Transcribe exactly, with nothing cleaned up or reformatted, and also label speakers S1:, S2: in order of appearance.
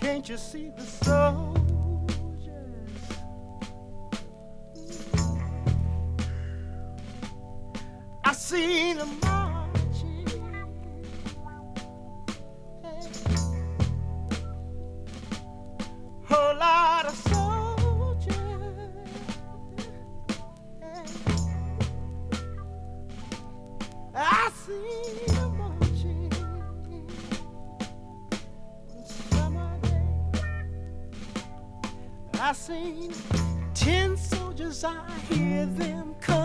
S1: Can't you see the soldiers? I seen them marching. Whole lot of soldiers. I seen them marching. Summer day. I seen ten soldiers. I hear them come.